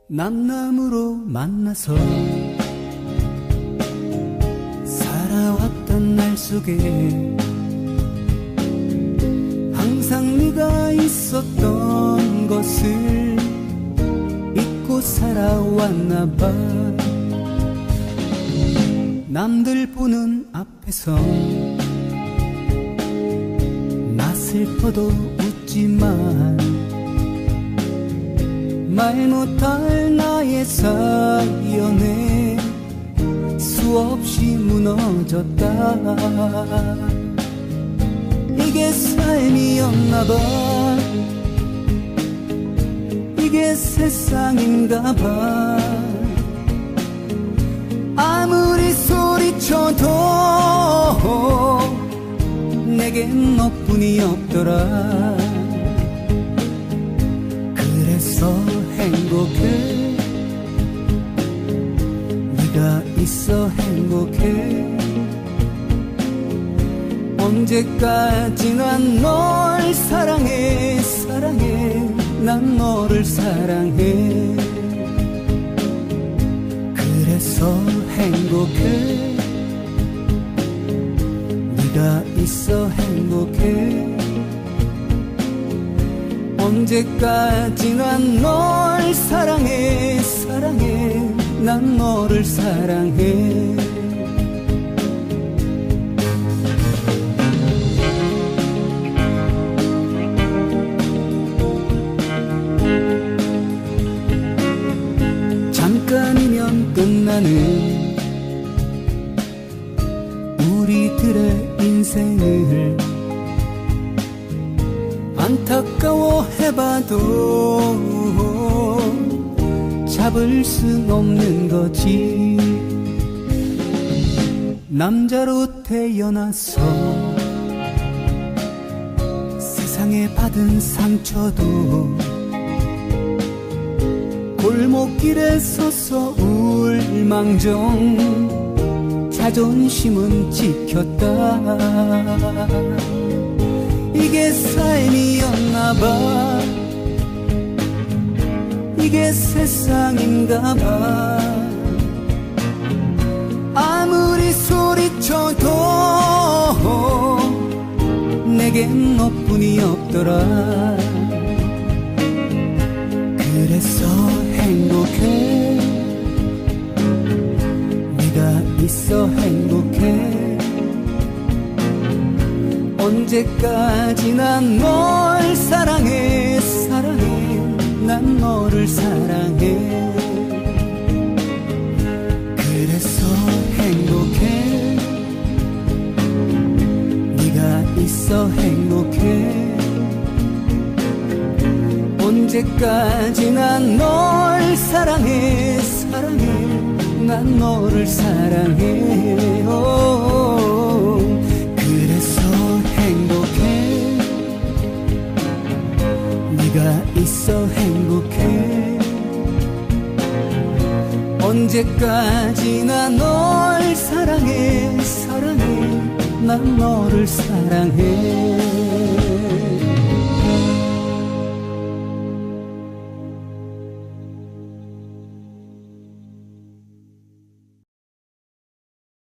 남남으로 만나서 살아왔던 날 속에 항상 네가 있었던 것을 잊고 살아왔나 봐. 남들 보는 앞에서 나 슬퍼도 웃지만 말 못할 나의 사연에 수없이 무너졌다. 이게 삶이었나봐. 이게 세상인가봐. 아무리 소리쳐도 내겐 너뿐이 없더라. 그래서 행복해. 네가 있어 행복해. 언제까지나 널 사랑해. 사랑해. 난 너를 사랑해. 그래서 행복해. 네가 있어 행복해. 언제까지나 널 사랑해. 사랑해. 난 너를 사랑해. 잠깐이면 끝나는 우리들의 인생을 안타까워 해봐도 잡을 순 없는 거지. 남자로 태어나서 세상에 받은 상처도 골목길에 서서 울망정 자존심은 지켰다. 이게 삶이었나봐. 이게 세상인가봐. 아무리 소리쳐도 내겐 너뿐이 없더라. 그래서 행복해. 네가 있어 행복해. 언제까지나 널 사랑해. 사랑해. 난 너를 사랑해. 그래서 행복해. 네가 있어 행복해. 언제까지나 널 사랑해. 사랑해. 난 너를 사랑해. 그래서 행복해. 네가 있어 행복해. 언제까지나 널 사랑해. 사랑해. 난 너를 사랑해.